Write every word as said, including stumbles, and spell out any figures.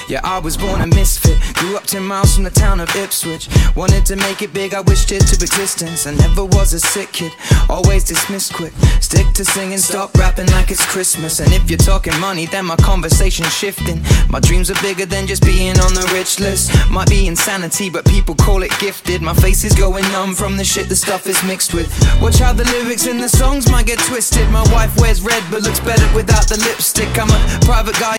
Yeah, I was born a misfit, grew up ten miles from the town of Ipswich. Wanted to make it big, I wished it to existence. I never was a sick kid, always dismissed quick. Stick to singing, stop rapping like it's Christmas. And if you're talking money, then my conversation's shifting. My dreams are bigger than just being on the rich list. Might be insanity, but people call it gifted. My face is going numb from the shit the stuff is mixed with. Watch how the lyrics in the songs might get twisted. My wife wears red but looks better without the lipstick. I'm a private guy